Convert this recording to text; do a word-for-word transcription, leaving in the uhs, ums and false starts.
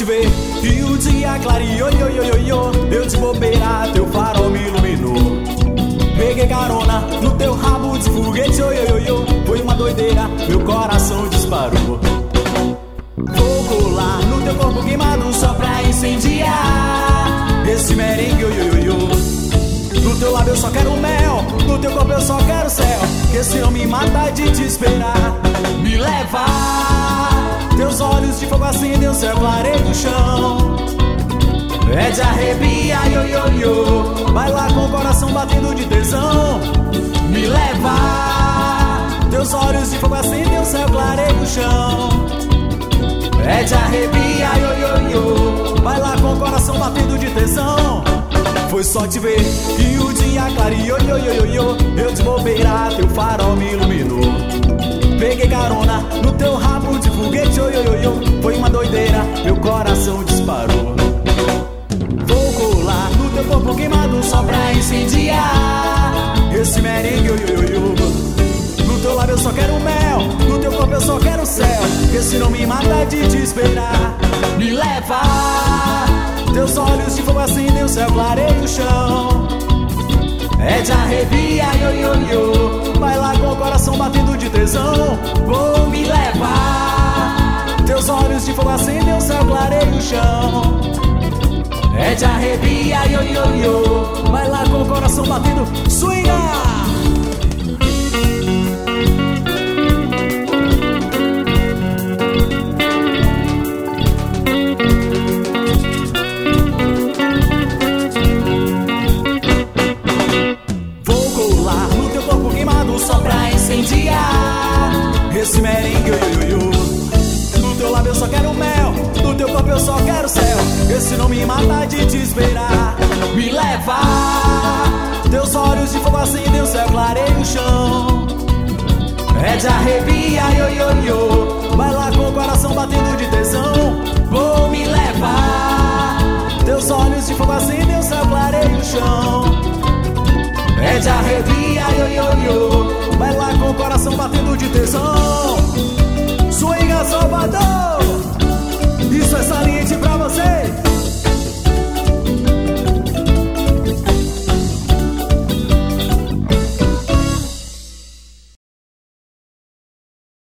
te ver e o dia clareou, yo, yo, yo, yo. Eu de bobeira, teu farol me iluminou. Peguei carona no teu rabo de foguete, yo, yo, yo, yo. Foi uma doideira, meu coração disparou. Vou colar no teu corpo queimado só pra incendiar esse merengue, yo, yo, yo, yo. No teu lábio eu só quero mel, no teu corpo eu só quero céu. Que se não me mata de te esperar, me leva. Teus olhos de fogo acendem o céu, clareia o chão. É de arrepiar, yo, yo, yo. Vai lá com o coração batendo de tesão. Me leva. Teus olhos de fogo acendem o céu, clareia o chão. É de arrepiar, yo, yo, yo. Vai lá com o coração batendo de tesão. Foi só te ver e o dia clareou, yo, yo, yo, yo. Eu de bobeira, teu farol me iluminou. Peguei carona no teu rabo de foguete, yo, yo, yo, yo. Foi uma doideira, meu coração disparou. Vou colar no teu corpo queimado só pra incendiar esse merengue, yo, yo, yo, yo. No teu lábio eu só quero mel, no teu corpo eu só quero céu. Que se não me mata de te esperar, me leva. Teus olhos de fogo acendem o céu, clareia o chão. É de arrepiar, yo, yo, yo. Vai lá com o coração batendo de tesão. Vou me levar. Teus olhos de fogo acendem o céu, clareia o chão. É de arrepiar, yo, yo, yo. Vai lá com o coração batendo, swinga. Só pra incendiar esse merengue, yo, yo, yo. No teu lábio eu só quero mel, no teu corpo eu só quero céu. Esse não me mata de te esperar, me leva. Teus olhos de fogo acendem o céu, clareia o chão. É de arrepiar, yo, yo, yo. Vai lá